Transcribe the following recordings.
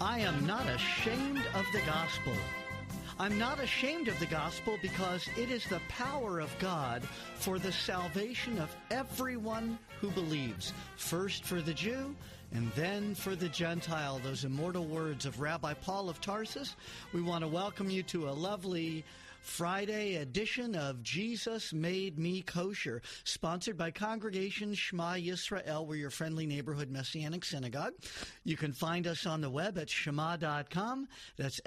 I am not ashamed of the gospel. I'm not ashamed of the gospel because it is the power of God for the salvation of everyone who believes, first for the Jew and then for the Gentile. Those immortal words of Rabbi Paul of Tarsus. We want to welcome you to a lovely Friday edition of Jesus Made Me Kosher, sponsored by Congregation Shema Yisrael. We're your friendly neighborhood Messianic synagogue. You can find us on the web at shema.com. That's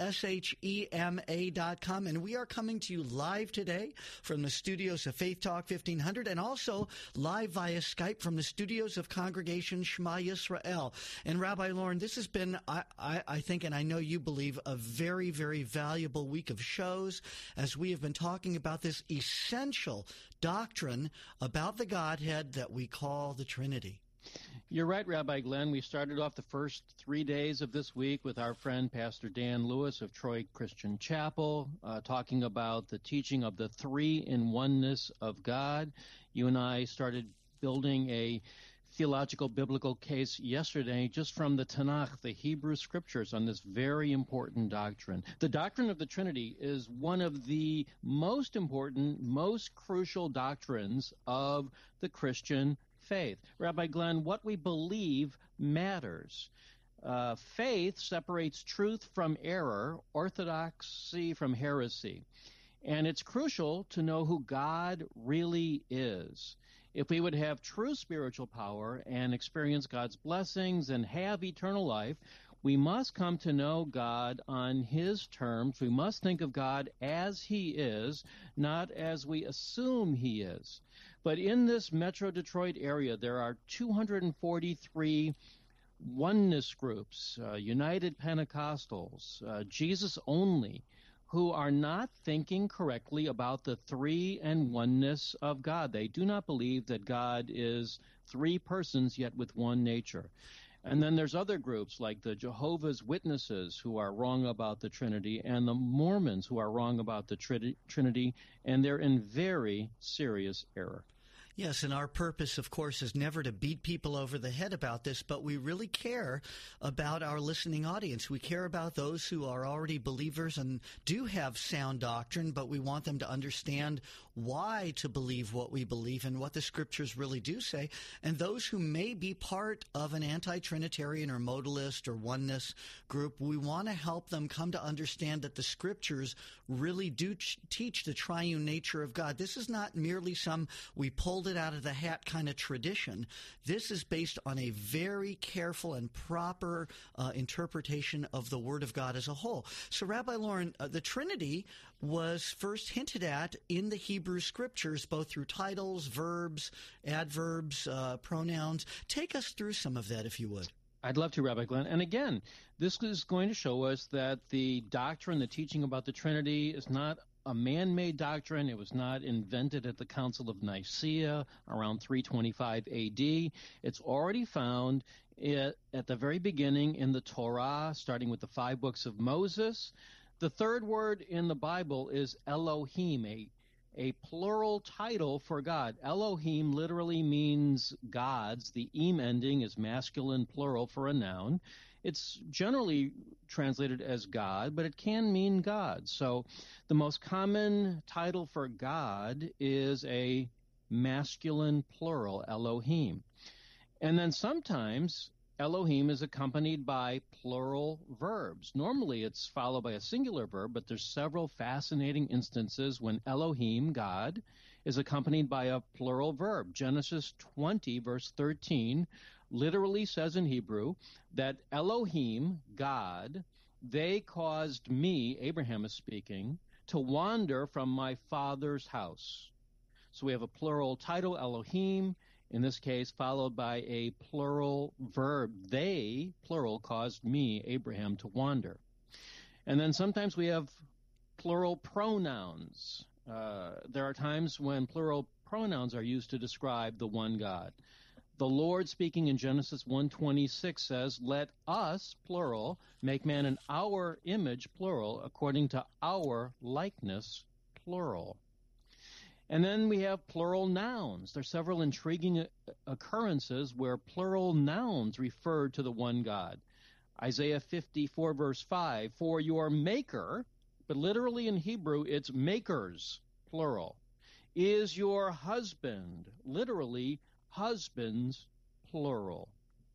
SHEMA.com. And we are coming to you live today from the studios of Faith Talk 1500 and also live via Skype from the studios of Congregation Shema Yisrael. And Rabbi Lauren, this has been, I think, and I know you believe, a very, very valuable week of shows as we have been talking about this essential doctrine about the Godhead that we call the Trinity. You're right, Rabbi Glenn. We started off the first 3 days of this week with our friend Pastor Dan Lewis of Troy Christian Chapel, talking about the teaching of the three-in-oneness of God. You and I started building a theological biblical case yesterday just from the Tanakh, the Hebrew Scriptures, on this very important doctrine. The doctrine of the Trinity is one of the most important, most crucial doctrines of the Christian faith. Rabbi Glenn, what we believe matters. Faith separates truth from error, orthodoxy from heresy. And it's crucial to know who God really is. If we would have true spiritual power and experience God's blessings and have eternal life, we must come to know God on His terms. We must think of God as He is, not as we assume He is. But in this Metro Detroit area, there are 243 oneness groups, United Pentecostals, Jesus only, who are not thinking correctly about the three-and-oneness of God. They do not believe that God is three persons, yet with one nature. And then there's other groups like the Jehovah's Witnesses who are wrong about the Trinity, and the Mormons who are wrong about the Trinity, and they're in very serious error. Yes, and our purpose, of course, is never to beat people over the head about this, but we really care about our listening audience. We care about those who are already believers and do have sound doctrine, but we want them to understand why to believe what we believe and what the Scriptures really do say. And those who may be part of an anti-Trinitarian or modalist or oneness group, we want to help them come to understand that the Scriptures really do teach the triune nature of God. This is not merely some we pulled it out of the hat kind of tradition. This is based on a very careful and proper interpretation of the Word of God as a whole. So, Rabbi Lauren, the Trinity was first hinted at in the Hebrew Scriptures, both through titles, verbs, adverbs, pronouns. Take us through some of that, if you would. I'd love to, Rabbi Glenn. And again, this is going to show us that the doctrine, the teaching about the Trinity is not a man-made doctrine. It was not invented at the Council of Nicaea around 325 AD. It's already found at the very beginning in the Torah, starting with the 5 books of Moses. The third word in the Bible is Elohim, a plural title for God. Elohim literally means gods. The im ending is masculine plural for a noun. It's generally translated as God, but it can mean God. So the most common title for God is a masculine plural, Elohim. And then sometimes Elohim is accompanied by plural verbs. Normally it's followed by a singular verb, but there's several fascinating instances when Elohim, God, is accompanied by a plural verb. Genesis 20, verse 13, literally says in Hebrew that Elohim, God, they caused me, Abraham is speaking, to wander from my father's house. So we have a plural title, Elohim, in this case, followed by a plural verb. They, plural, caused me, Abraham, to wander. And then sometimes we have plural pronouns. There are times when plural pronouns are used to describe the one God. The Lord, speaking in Genesis 1:26, says, "Let us," plural, "make man in our image," plural, "according to our likeness," plural. And then we have plural nouns. There are several intriguing occurrences where plural nouns refer to the one God. Isaiah 54, verse 5, for your maker, but literally in Hebrew, it's makers, plural, is your husband, literally husbands, plural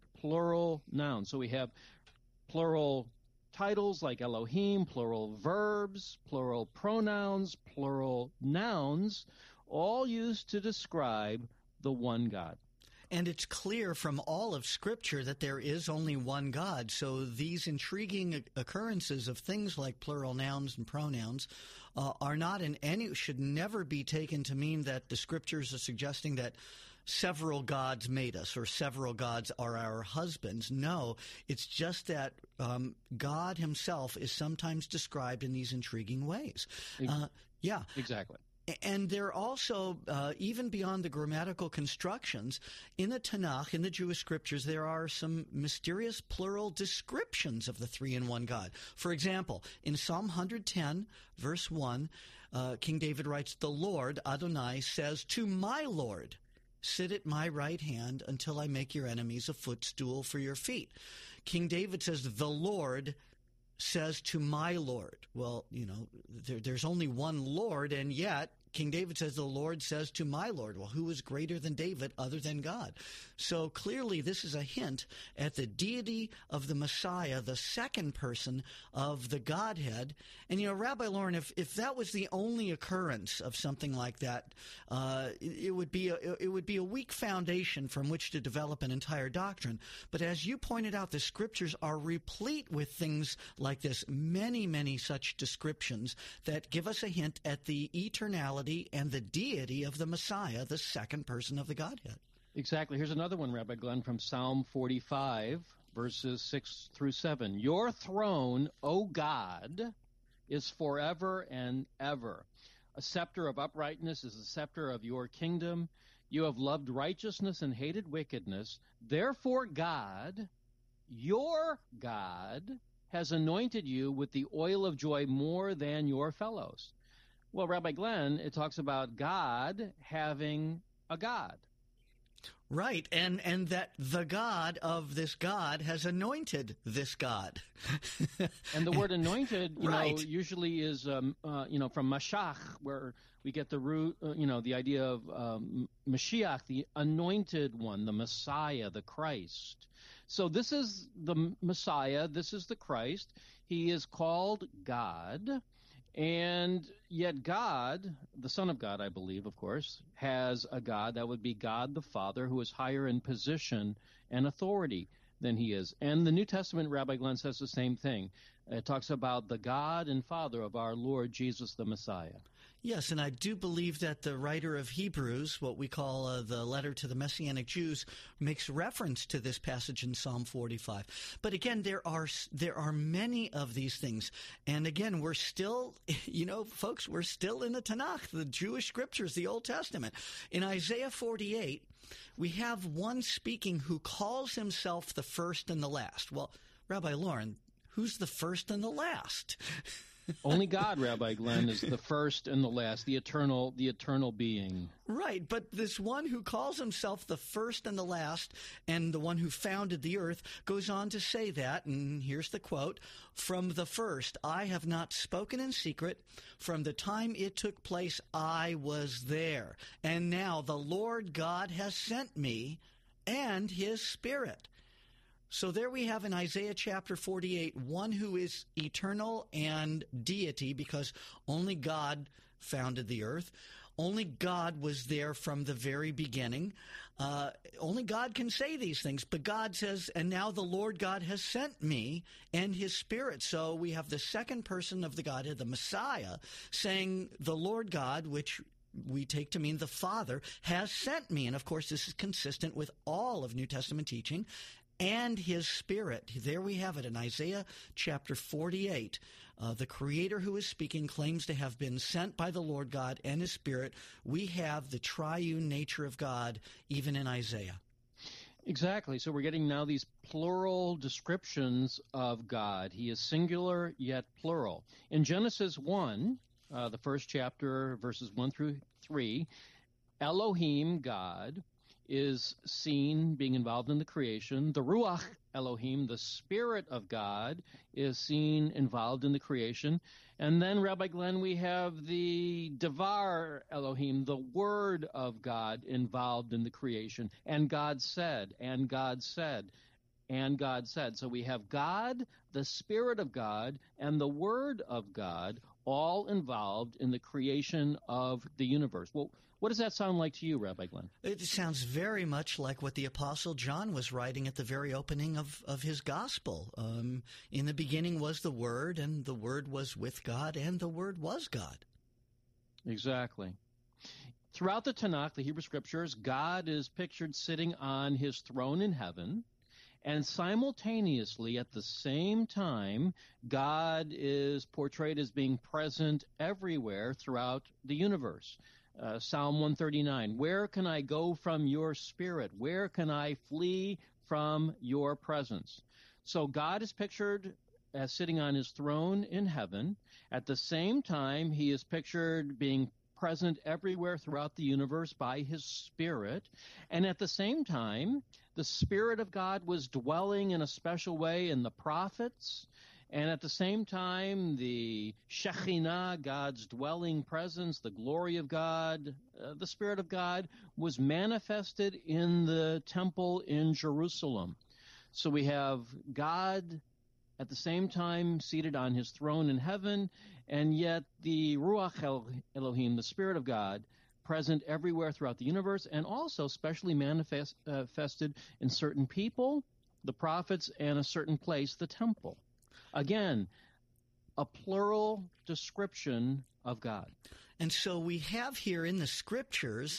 noun. So we have plural titles like Elohim, plural verbs, plural pronouns, plural nouns, all used to describe the one God. And it's clear from all of Scripture that there is only one God. So these intriguing occurrences of things like plural nouns and pronouns are not in any, should never be taken to mean that the Scriptures are suggesting that several gods made us or several gods are our husbands. No, it's just that God himself is sometimes described in these intriguing ways. Yeah. Exactly. And they're also, even beyond the grammatical constructions, in the Tanakh, in the Jewish scriptures, there are some mysterious plural descriptions of the three-in-one God. For example, in Psalm 110, verse 1, King David writes, "The Lord, Adonai, says to my Lord, sit at my right hand until I make your enemies a footstool for your feet." King David says, "The Lord says to my Lord." Well, you know, there's only one Lord, and yet King David says, "The Lord says to my Lord." Well, who is greater than David other than God? So clearly this is a hint at the deity of the Messiah, the second person of the Godhead. And, you know, Rabbi Lauren, if that was the only occurrence of something like that, it would be a weak foundation from which to develop an entire doctrine. But as you pointed out, the scriptures are replete with things like this, many, many such descriptions that give us a hint at the eternality and the deity of the Messiah, the second person of the Godhead. Exactly. Here's another one, Rabbi Glenn, from Psalm 45, verses 6 through 7. Your throne, O God, is forever and ever. A scepter of uprightness is the scepter of your kingdom. You have loved righteousness and hated wickedness. Therefore, God, your God, has anointed you with the oil of joy more than your fellows. Well, Rabbi Glenn, it talks about God having a God. Right, and that the God of this God has anointed this God. And the word anointed, right. Usually is, from Mashach, where we get the root, the idea of Mashiach, the anointed one, the Messiah, the Christ. So this is the Messiah, this is the Christ. He is called God. And yet God, the Son of God, I believe, of course, has a God. That would be God the Father, who is higher in position and authority than he is. And the New Testament, Rabbi Glenn, says the same thing. It talks about the God and Father of our Lord Jesus the Messiah. Yes, and I do believe that the writer of Hebrews, what we call the letter to the Messianic Jews, makes reference to this passage in Psalm 45. But again, there are many of these things. And again, we're still, folks, we're still in the Tanakh, the Jewish scriptures, the Old Testament. In Isaiah 48, we have one speaking who calls himself the first and the last. Well, Rabbi Lauren, who's the first and the last? Only God, Rabbi Glenn, is the first and the last, the eternal being. Right, but this one who calls himself the first and the last and the one who founded the earth goes on to say that, and here's the quote, "From the first I have not spoken in secret. From the time it took place I was there. And now the Lord God has sent me and his Spirit." So there we have in Isaiah chapter 48, one who is eternal and deity because only God founded the earth. Only God was there from the very beginning. Only God can say these things. But God says, and now the Lord God has sent me and his Spirit. So we have the second person of the Godhead, the Messiah, saying the Lord God, which we take to mean the Father, has sent me. And of course, this is consistent with all of New Testament teaching. And his Spirit. There we have it in Isaiah chapter 48. The Creator who is speaking claims to have been sent by the Lord God and his Spirit. We have the triune nature of God even in Isaiah. Exactly. So we're getting now these plural descriptions of God. He is singular yet plural. In Genesis 1, the first chapter, verses 1 through 3, Elohim, God, is seen being involved in the creation. The Ruach Elohim, the Spirit of God, is seen involved in the creation. And then, Rabbi Glenn, we have the Devar Elohim, the Word of God, involved in the creation. And God said, and God said, and God said. So we have God, the Spirit of God, and the Word of God all involved in the creation of the universe. Well, what does that sound like to you, Rabbi Glenn? It sounds very much like what the Apostle John was writing at the very opening of his gospel. In the beginning was the Word, and the Word was with God, and the Word was God. Exactly. Throughout the Tanakh, the Hebrew Scriptures, God is pictured sitting on his throne in heaven, and simultaneously, at the same time, God is portrayed as being present everywhere throughout the universe. Psalm 139, where can I go from your spirit? Where can I flee from your presence? So God is pictured as sitting on his throne in heaven. At the same time, he is pictured being present everywhere throughout the universe by his Spirit. And at the same time, the Spirit of God was dwelling in a special way in the prophets. And at the same time, the Shekhinah, God's dwelling presence, the glory of God, the Spirit of God, was manifested in the temple in Jerusalem. So we have God at the same time seated on his throne in heaven, and yet the Ruach Elohim, the Spirit of God, present everywhere throughout the universe, and also specially manifested in certain people, the prophets, and a certain place, the temple. Again, a plural description of God. And so we have here in the Scriptures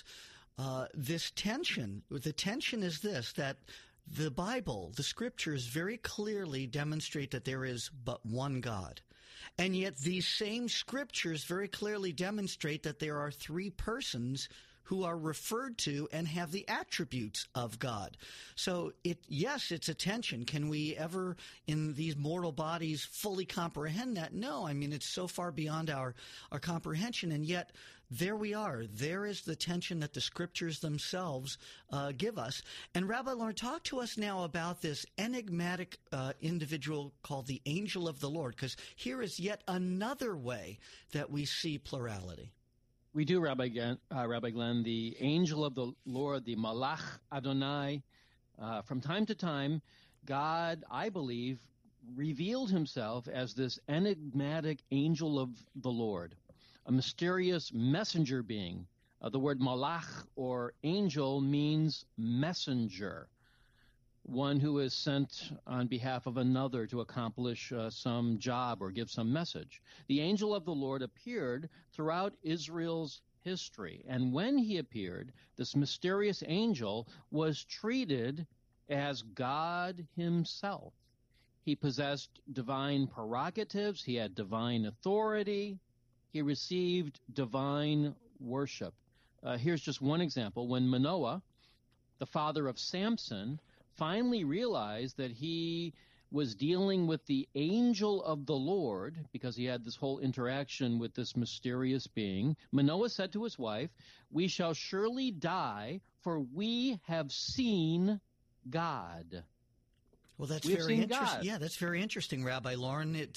this tension. The tension is this, that the Bible, the Scriptures, very clearly demonstrate that there is but one God. And yet these same Scriptures very clearly demonstrate that there are three persons who are referred to and have the attributes of God. So, yes, it's a tension. Can we ever, in these mortal bodies, fully comprehend that? No. I mean, it's so far beyond our comprehension, and yet there we are. There is the tension that the Scriptures themselves give us. And Rabbi Lauren, talk to us now about this enigmatic individual called the Angel of the Lord, because here is yet another way that we see plurality. We do, Rabbi Glenn, the angel of the Lord, the Malach Adonai. From time to time, God, I believe, revealed himself as this enigmatic angel of the Lord, a mysterious messenger being. The word malach or angel means messenger, one who is sent on behalf of another to accomplish some job or give some message. The angel of the Lord appeared throughout Israel's history, and when he appeared, this mysterious angel was treated as God himself. He possessed divine prerogatives, he had divine authority, he received divine worship. Here's just one example. When Manoah, the father of Samson, finally realized that he was dealing with the angel of the Lord, because he had this whole interaction with this mysterious being, Manoah said to his wife, "We shall surely die, for we have seen God." Well, that's very interesting. Yeah, that's very interesting, Rabbi Lauren.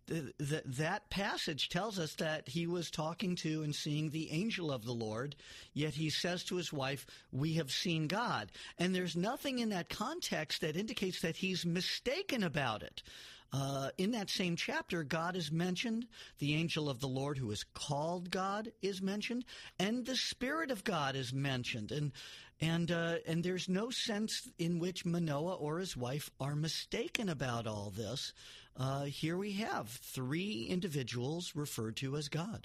That passage tells us that he was talking to and seeing the angel of the Lord, yet he says to his wife, "We have seen God." And there's nothing in that context that indicates that he's mistaken about it. In that same chapter, God is mentioned, the angel of the Lord who is called God is mentioned, and the Spirit of God is mentioned. And there's no sense in which Manoah or his wife are mistaken about all this. Here we have three individuals referred to as God.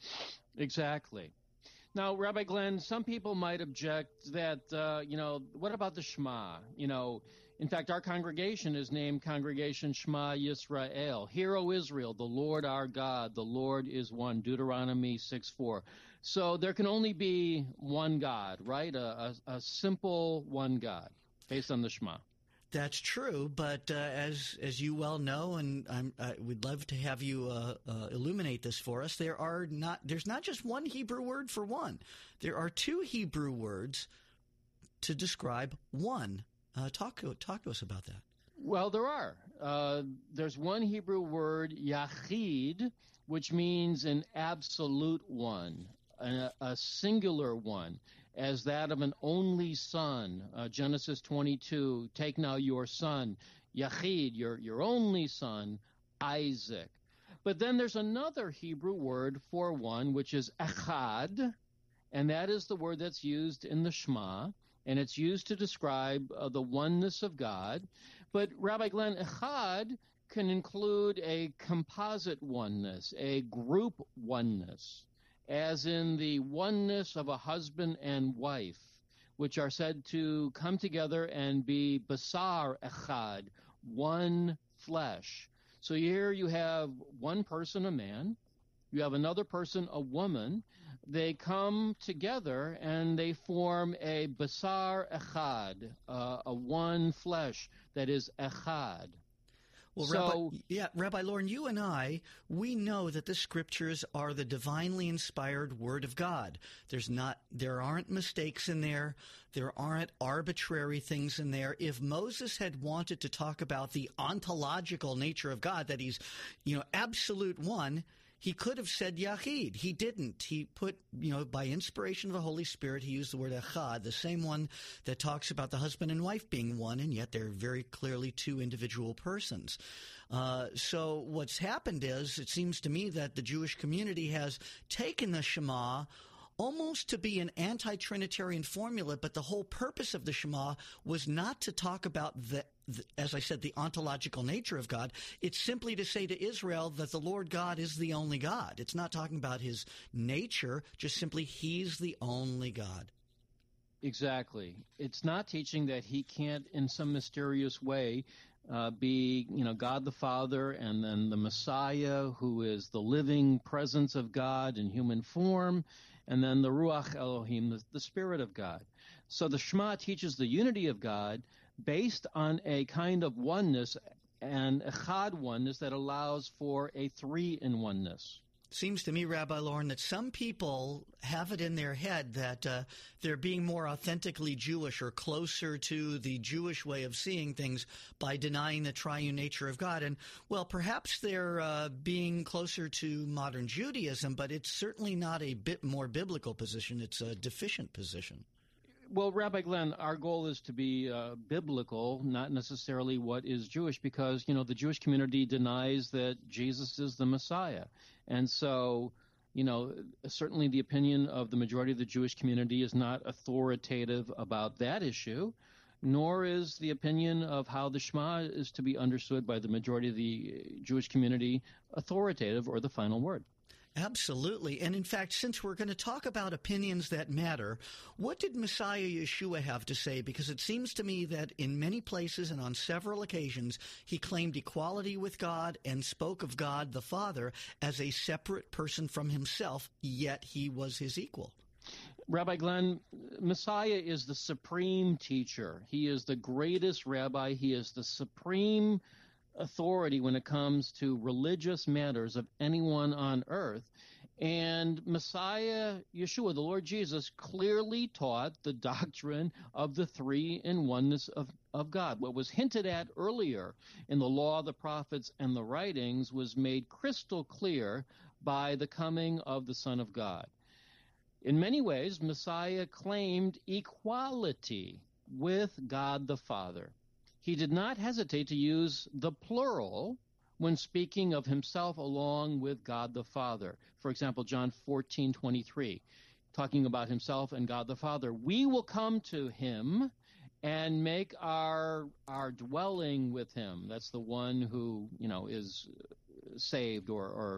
Exactly. Now, Rabbi Glenn, some people might object that, what about the Shema? In fact, our congregation is named Congregation Shema Yisrael. Hear, O Israel, the Lord our God, the Lord is one, Deuteronomy 6:4. So there can only be one God, right? A simple one God based on the Shema. That's true, but as you well know, and I would love to have you illuminate this for us, there's not just one Hebrew word for one. There are two Hebrew words to describe one. Talk to us about that. Well, there are. There's one Hebrew word, yachid, which means an absolute one, a singular one, as that of an only son. Genesis 22, take now your son, yachid, your only son, Isaac. But then there's another Hebrew word for one, which is echad, and that is the word that's used in the Shema, and it's used to describe the oneness of God. But Rabbi Glenn, echad can include a composite oneness, a group oneness, as in the oneness of a husband and wife, which are said to come together and be basar echad, one flesh. So here you have one person, a man, you have another person, a woman. They come together and they form a basar echad, a one flesh that is echad. Well, Rabbi Lauren, you and I, we know that the Scriptures are the divinely inspired Word of God. There aren't mistakes in there. There aren't arbitrary things in there. If Moses had wanted to talk about the ontological nature of God, that he's, absolute one, he could have said Yahid. He didn't. He put, by inspiration of the Holy Spirit, he used the word Echad, the same one that talks about the husband and wife being one, and yet they're very clearly two individual persons. So what's happened is, it seems to me that the Jewish community has taken the Shema almost to be an anti-Trinitarian formula, but the whole purpose of the Shema was not to talk about as I said, the ontological nature of God. It's simply to say to Israel that the Lord God is the only God. It's not talking about his nature, just simply he's the only God. Exactly. It's not teaching that he can't, in some mysterious way, be, God the Father, and then the Messiah, who is the living presence of God in human form, and then the Ruach Elohim, the Spirit of God. So the Shema teaches the unity of God based on a kind of oneness, and echad oneness that allows for a three-in-oneness. Seems to me, Rabbi Lauren, that some people have it in their head that they're being more authentically Jewish or closer to the Jewish way of seeing things by denying the triune nature of God. And, well, perhaps they're being closer to modern Judaism, but it's certainly not a bit more biblical position. It's a deficient position. Well, Rabbi Glenn, our goal is to be biblical, not necessarily what is Jewish, because, the Jewish community denies that Jesus is the Messiah. And so, certainly the opinion of the majority of the Jewish community is not authoritative about that issue, nor is the opinion of how the Shema is to be understood by the majority of the Jewish community authoritative or the final word. Absolutely. And in fact, since we're going to talk about opinions that matter, what did Messiah Yeshua have to say? Because it seems to me that in many places and on several occasions, he claimed equality with God and spoke of God the Father as a separate person from himself, yet he was his equal. Rabbi Glenn, Messiah is the supreme teacher. He is the greatest rabbi. He is the supreme authority when it comes to religious matters of anyone on earth. And Messiah Yeshua, the Lord Jesus, clearly taught the doctrine of the three-in-oneness of God. What was hinted at earlier in the law, the prophets, and the writings was made crystal clear by the coming of the Son of God. In many ways, Messiah claimed equality with God the Father. He did not hesitate to use the plural when speaking of himself along with God the Father. For example, John 14:23, talking about himself and God the Father. We will come to him and make our dwelling with him. That's the one who, is saved or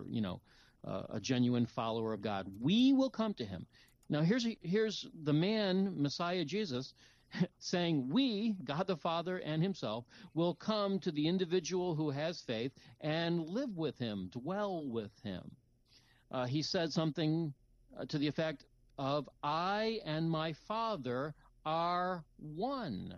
a genuine follower of God. We will come to him. Now, here's the man, Messiah Jesus, saying we, God the Father and himself, will come to the individual who has faith and live with him, dwell with him. He said something to the effect of, I and my Father are one,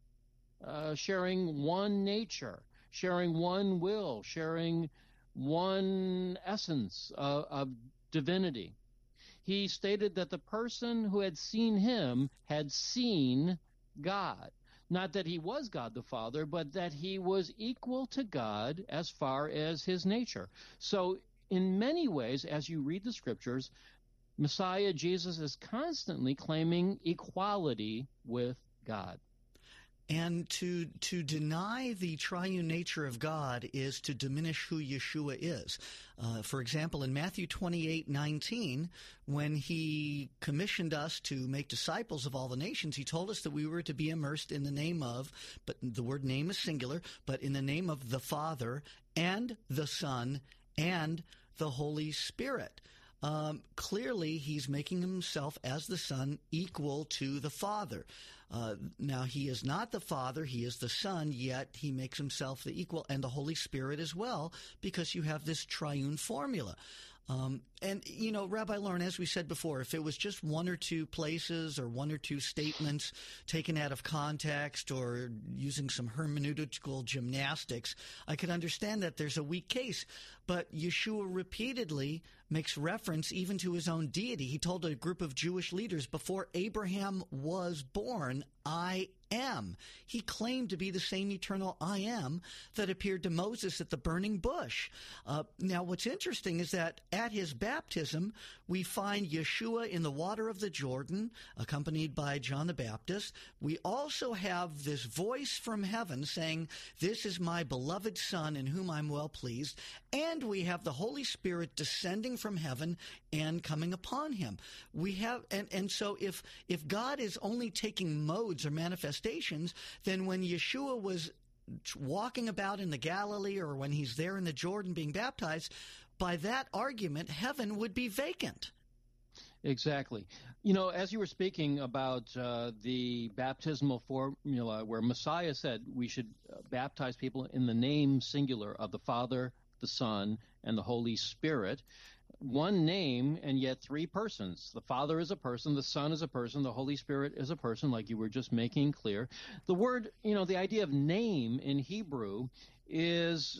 sharing one nature, sharing one will, sharing one essence of divinity. He stated that the person who had seen him had seen God. Not that he was God the Father, but that he was equal to God as far as his nature. So in many ways, as you read the scriptures, Messiah Jesus is constantly claiming equality with God. And to deny the triune nature of God is to diminish who Yeshua is. For example, in Matthew 28:19, when he commissioned us to make disciples of all the nations, he told us that we were to be immersed in the name of, but the word name is singular, but in the name of the Father and the Son and the Holy Spirit. Clearly, he's making himself as the Son equal to the Father. Now, he is not the Father, he is the Son, yet he makes himself the equal, and the Holy Spirit as well, because you have this triune formula. And, you know, Rabbi Lauren, as we said before, if it was just one or two places or one or two statements taken out of context or using some hermeneutical gymnastics, I could understand that there's a weak case. But Yeshua repeatedly makes reference even to his own deity. He told a group of Jewish leaders, before Abraham was born, I am. He claimed to be the same eternal I am that appeared to Moses at the burning bush. Now, what's interesting is that at his baptism, we find Yeshua in the water of the Jordan, accompanied by John the Baptist. We also have this voice from heaven saying, "This is my beloved Son in whom I'm well pleased." And we have the Holy Spirit descending from heaven and coming upon him. We have, and so if God is only taking modes or manifestations, then when Yeshua was walking about in the Galilee or when he's there in the Jordan being baptized, by that argument, heaven would be vacant. Exactly. You know, as you were speaking about the baptismal formula where Messiah said we should baptize people in the name singular of the Father, the Son, and the Holy Spirit, one name and yet three persons. The Father is a person, the Son is a person, the Holy Spirit is a person, like you were just making clear. The word, you know, the idea of name in Hebrew is,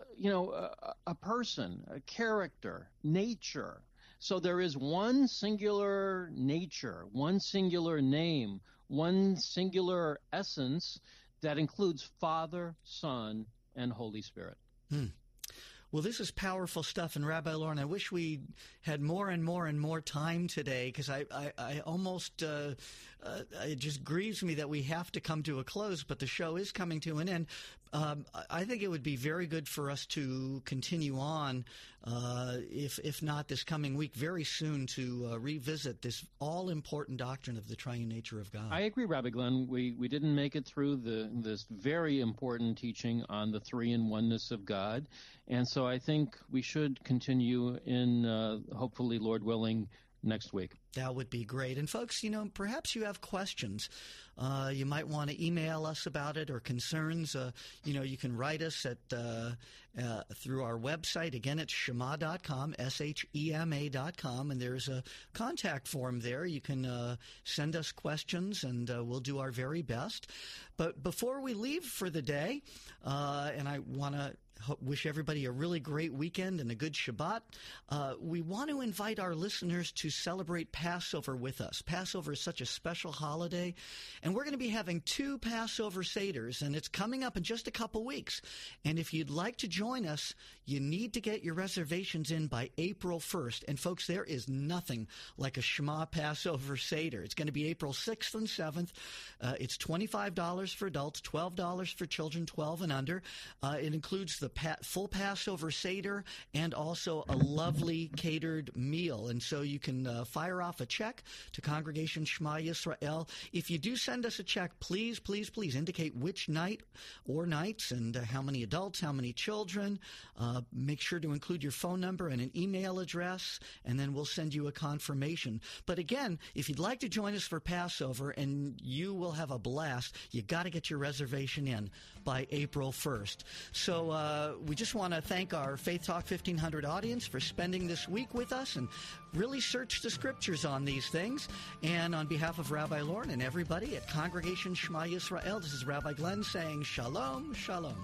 a person, a character, nature. So there is one singular nature, one singular name, one singular essence that includes Father, Son, and Holy Spirit. Well, this is powerful stuff, and Rabbi Lauren, I wish we had more and more and more time today, because I almost, it just grieves me that we have to come to a close, but the show is coming to an end. I think it would be very good for us to continue on, if not this coming week, very soon, to revisit this all-important doctrine of the triune nature of God. I agree, Rabbi Glenn. We didn't make it through this very important teaching on the three-in-oneness of God, and so I think we should continue in, hopefully, Lord willing, next week. That would be great. And folks, you know, perhaps you have questions. You might want to email us about it or concerns. You can write us at through our website. Again, it's shema.com, SHEMA.com, and there's a contact form there. You can send us questions, and we'll do our very best. But before we leave for the day, and I want to wish everybody a really great weekend and a good Shabbat. We want to invite our listeners to celebrate Passover with us. Passover is such a special holiday, and we're going to be having 2 Passover Seders, and it's coming up in just a couple weeks. And if you'd like to join us, you need to get your reservations in by April 1st. And folks, there is nothing like a Shema Passover Seder. It's going to be April 6th and 7th. It's $25 for adults, $12 for children 12 and under. It includes the full Passover Seder and also a lovely catered meal. And so you can fire off a check to Congregation Shema Yisrael. If you do send us a check, please, please, please indicate which night or nights and how many adults, how many children. Make sure to include your phone number and an email address, and then we'll send you a confirmation. But again, if you'd like to join us for Passover, and you will have a blast, you got to get your reservation in by April 1st. So we just want to thank our Faith Talk 1500 audience for spending this week with us and really search the scriptures on these things. And on behalf of Rabbi Lauren and everybody at Congregation Shema Yisrael, this is Rabbi Glenn saying Shalom, Shalom.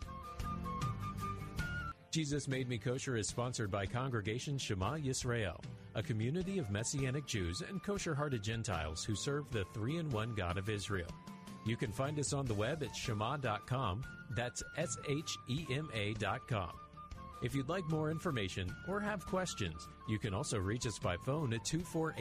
Jesus Made Me Kosher is sponsored by Congregation Shema Yisrael, a community of Messianic Jews and kosher-hearted Gentiles who serve the three-in-one God of Israel. You can find us on the web at shema.com. That's SHEMA.com. If you'd like more information or have questions, you can also reach us by phone at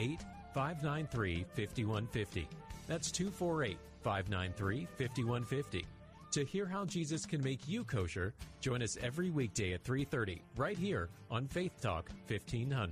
248-593-5150. That's 248-593-5150. To hear how Jesus can make you kosher, join us every weekday at 3:30 right here on Faith Talk 1500.